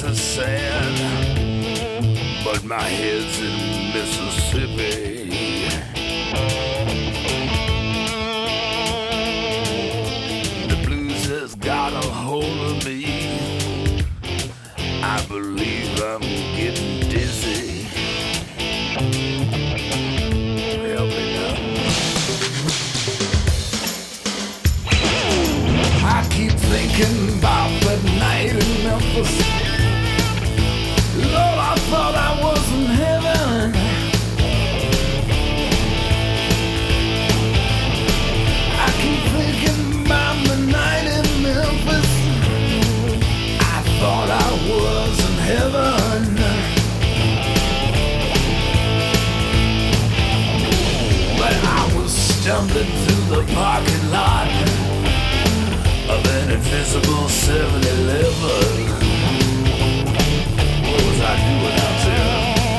is sad, but my head's in Mississippi. The blues has got a hold of me. I believe I'm getting dizzy. Help me now. I keep thinking about that night in Memphis. Lord, I thought I was in heaven. I keep thinking about the night in Memphis. I thought I was in heaven. But I was stumbling through the parking lot of an invisible 7-Eleven. What was I doing out there?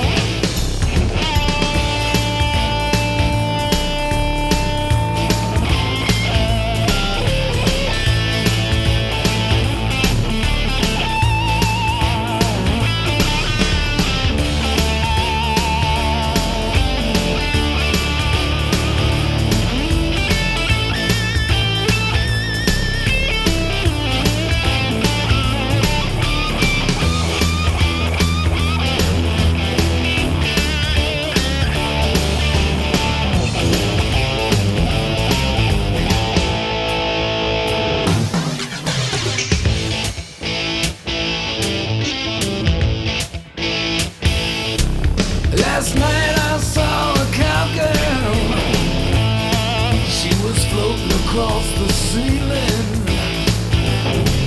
Last night I saw a cowgirl. She was floating across the ceiling.